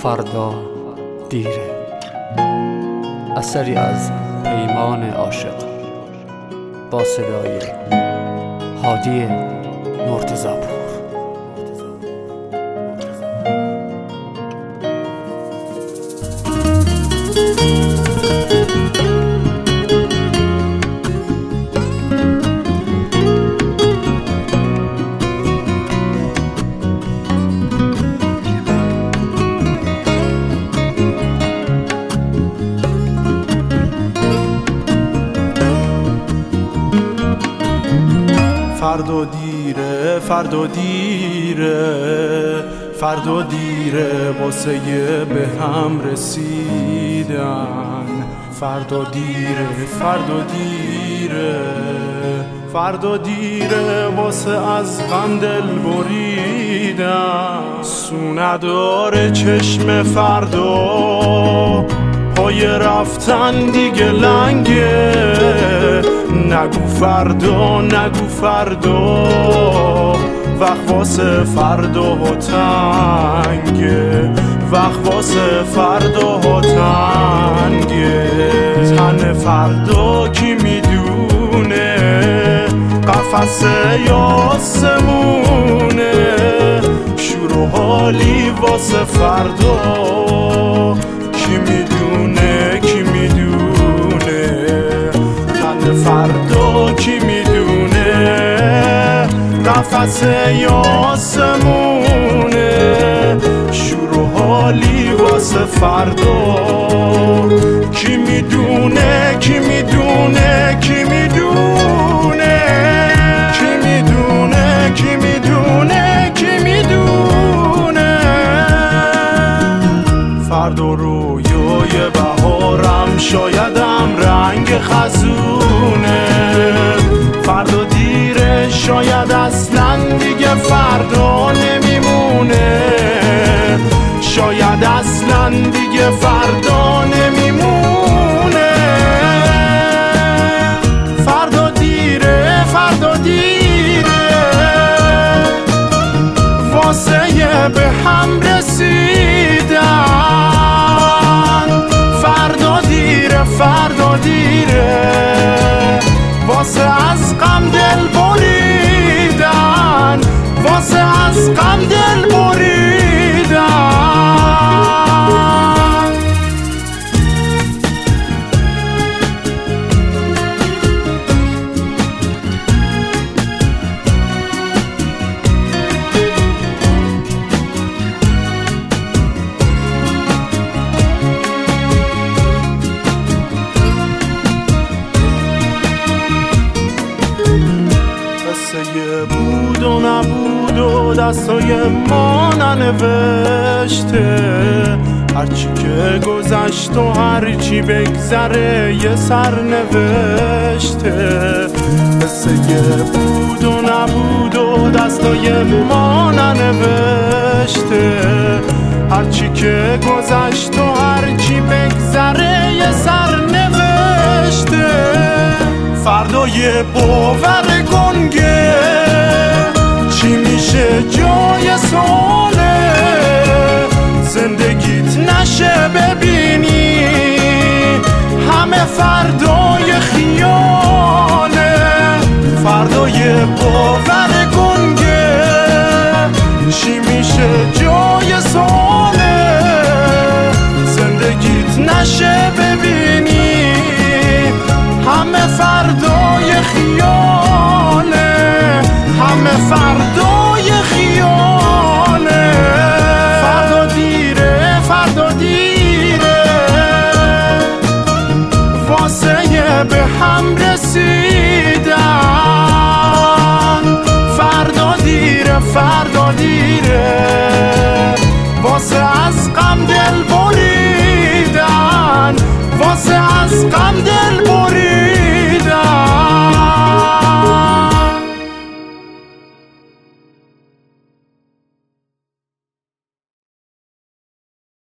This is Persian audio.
فردا دیره، اثری از پیمان عاشق با صدای هادی مرتضی‌پور. فردا دیره، فردا دیره، فردا دیره واسه به هم رسیدن. فردا دیره، فردا دیره، فردا دیره واسه از غم دل بریدن. سو نداره چشم فردا، پای رفتن دیگه لنگه. نگو فردا، نگو فردا، وقت واسه فردا ها تنگه، وقت واسه فردا ها تنگه. تن فردا کی میدونه، قفس یا آسمونه. شور و حالی واسه فردا کی میدونه، کی میدونه. تن فردا کی میدونه، قفس یا آسمونه. شور و حالی واسه فردا کی میدونه، کی میدونه، کی میدونه، کی میدونه، کی میدونه، کی میدونه. فردا رویای بهارم، شایدم رنگ خزونه. فردا دیره، شاید اصلا دیگه فردا نمیمونه. شاید اصلا دیگه فردا نمیمونه. فردا دیره، فردا دیره واسه به هم رسیدن. فردا دیره، فردا دیره واسه از غم دل بریدن، واسه از غم دل بریدن. بود و نبود و دستای ما ننوشته. هرچی که گذشت و هرچی بگذره یه سرنوشته. قصه بود و نبود و دستای ما ننوشته. هرچی که گذشت و هرچی بگذره یه سرنوشته. فردای باور گنگه چی میشه جای ساله. زندگیت نشه ببینی همه فردای خیاله. فردای باور گنگه چی میشه جای ساله. زندگیت نشه ببینی همه فردای خیاله، همه فردای خیاله. فردا دیره، فردا دیره واسه به هم رسیدن. فردا دیره، فردا دیره واسه